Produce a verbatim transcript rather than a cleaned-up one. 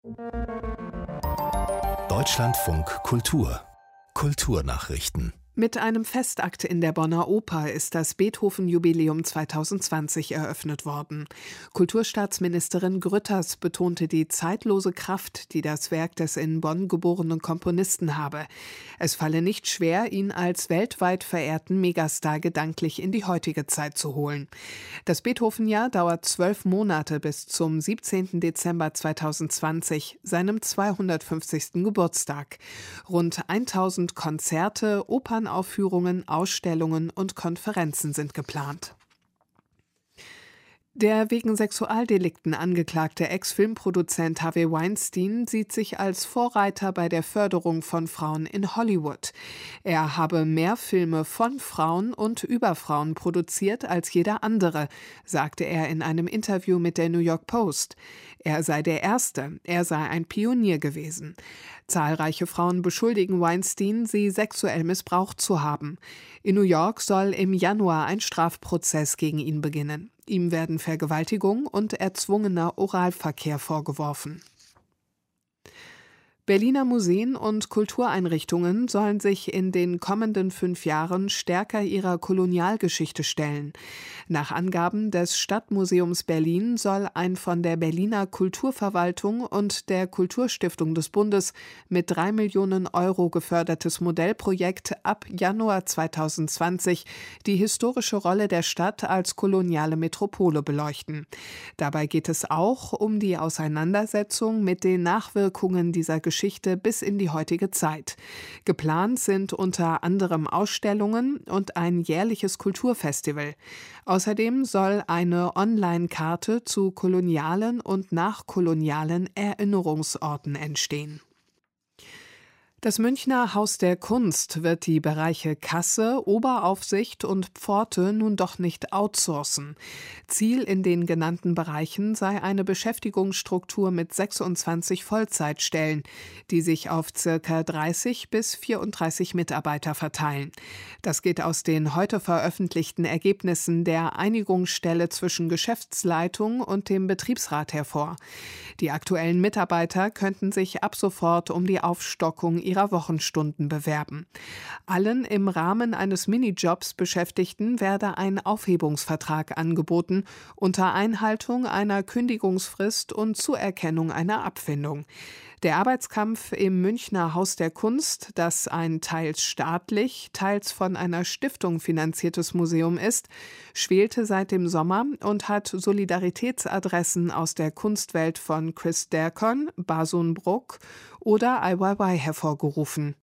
Deutschlandfunk Kultur Kulturnachrichten. Mit einem Festakt in der Bonner Oper ist das Beethoven-Jubiläum zweitausendzwanzig eröffnet worden. Kulturstaatsministerin Grütters betonte die zeitlose Kraft, die das Werk des in Bonn geborenen Komponisten habe. Es falle nicht schwer, ihn als weltweit verehrten Megastar gedanklich in die heutige Zeit zu holen. Das Beethoven-Jahr dauert zwölf Monate bis zum siebzehnten Dezember zweitausendzwanzig, seinem zweihundertfünfzigsten Geburtstag. Rund tausend Konzerte, Opern Aufführungen, Ausstellungen und Konferenzen sind geplant. Der wegen Sexualdelikten angeklagte Ex-Filmproduzent Harvey Weinstein sieht sich als Vorreiter bei der Förderung von Frauen in Hollywood. Er habe mehr Filme von Frauen und über Frauen produziert als jeder andere, sagte er in einem Interview mit der New York Post. Er sei der Erste, er sei ein Pionier gewesen. Zahlreiche Frauen beschuldigen Weinstein, sie sexuell missbraucht zu haben. In New York soll im Januar ein Strafprozess gegen ihn beginnen. Ihm werden Vergewaltigung und erzwungener Oralverkehr vorgeworfen. Berliner Museen und Kultureinrichtungen sollen sich in den kommenden fünf Jahren stärker ihrer Kolonialgeschichte stellen. Nach Angaben des Stadtmuseums Berlin soll ein von der Berliner Kulturverwaltung und der Kulturstiftung des Bundes mit drei Millionen Euro gefördertes Modellprojekt ab Januar zweitausendzwanzig die historische Rolle der Stadt als koloniale Metropole beleuchten. Dabei geht es auch um die Auseinandersetzung mit den Nachwirkungen dieser Geschichte Geschichte bis in die heutige Zeit. Geplant sind unter anderem Ausstellungen und ein jährliches Kulturfestival. Außerdem soll eine Online-Karte zu kolonialen und nachkolonialen Erinnerungsorten entstehen. Das Münchner Haus der Kunst wird die Bereiche Kasse, Oberaufsicht und Pforte nun doch nicht outsourcen. Ziel in den genannten Bereichen sei eine Beschäftigungsstruktur mit sechsundzwanzig Vollzeitstellen, die sich auf ca. dreißig bis vierunddreißig Mitarbeiter verteilen. Das geht aus den heute veröffentlichten Ergebnissen der Einigungsstelle zwischen Geschäftsleitung und dem Betriebsrat hervor. Die aktuellen Mitarbeiter könnten sich ab sofort um die Aufstockung ihrer ihrer Wochenstunden bewerben. Allen im Rahmen eines Minijobs Beschäftigten werde ein Aufhebungsvertrag angeboten, unter Einhaltung einer Kündigungsfrist und Zuerkennung einer Abfindung. Der Arbeitskampf im Münchner Haus der Kunst, das ein teils staatlich, teils von einer Stiftung finanziertes Museum ist, schwelte seit dem Sommer und hat Solidaritätsadressen aus der Kunstwelt von Chris Dercon, Basun Bruck oder Ai Weiwei hervorgerufen.